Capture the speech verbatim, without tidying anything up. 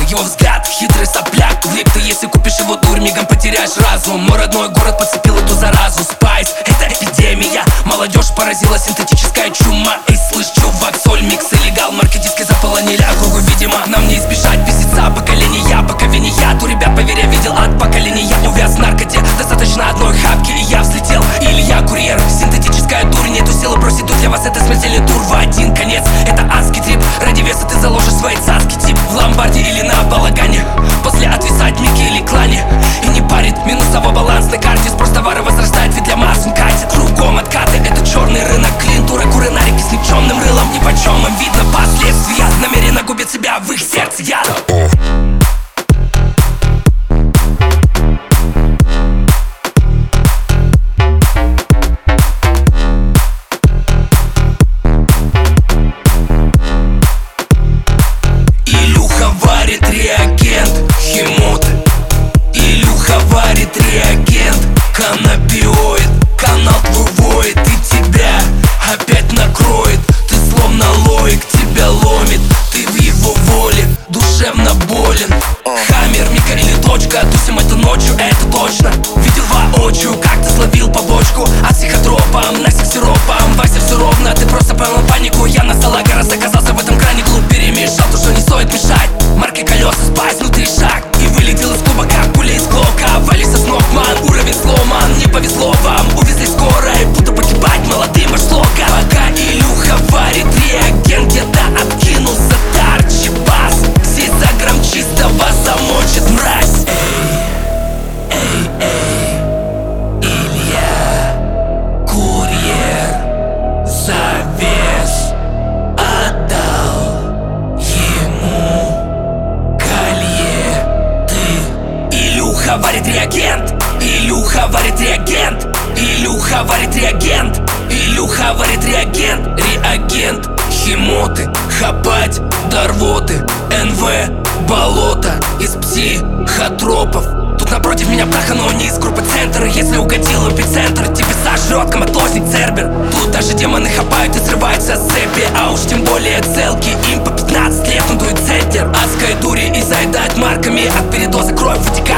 его взгляд, хитрый сопляк. Влип ты, если купишь его дурь, мигом потеряешь разум. Мой родной город подцепил эту заразу. Спайс, это эпидемия. Молодежь поразила синтетическая чума. Эй, слышь, чувак, соль, микс и легал. Марки диски заполонили округу, видимо. Нам не избежать писеца поколения. Пока виньят у ребят, поверь, я видел от поколения. Увяз в наркоте, достаточно одной хапки, и я взлетел. Или я курьер, синтетическая дурь. Нету силы бросить, тут для вас это смертельный тур в один конец. Это адский трип, ради веса ты заложишь свои цаски. Тип в ломбарде или на балагане. После отвисать Микки или клане. И не парит минусовой баланс на карте. Спрос товара возрастает, ведь для масс он катит. Кругом откаты, это черный рынок. Клиентура куренарики с никчемным рылом. Ни почем им видно последствия. Намеренно губит себя в их сердце яд. Реагент, химот. Илюха варит реагент, каннабиоид. Канал твой воет, и тебя опять накроет. Ты словно лоик, тебя ломит. Ты в его воле душевно болен. Хаммер, Мика или точка, тусим это ночью, это точно. Видел воочию, как ты словил побочку. А психотропом, Настя сиропом. Вася, все ровно, ты просто поймал панику. Я на салага раз оказался в этом кране. Клуб перемешал, то что не стоит мешать. Марки колеса, спайс, внутри шаг. И вылетел из клуба, как пуля из глока. Вали со снов, ман, уровень сломан. Не повезло вам, увезли скорой. Буду погибать молодым аж слога. Пока Илюха варит реагент, где-то откинулся тарчи бас. Здесь за грамм чистого замочит мразь. Эй, эй, эй, Илья, курьер, завес отдал ему колье. Ты Илюха варит реагент, Илюха варит реагент, Илюха варит реагент, Илюха варит реагент. Реагент, химоты, хапать до рвоты. эн-вэ, болото из психотропов. Тут напротив меня праха, но не из группы центр. Если угодил в эпицентр, тебе сожрет коматозник цербер. Тут даже демоны хапают и срываются с цепи. А уж тем более целки, им по пятнадцать лет, он дует центр. Адской дури и заедает марками. От передоза кровь вытекает.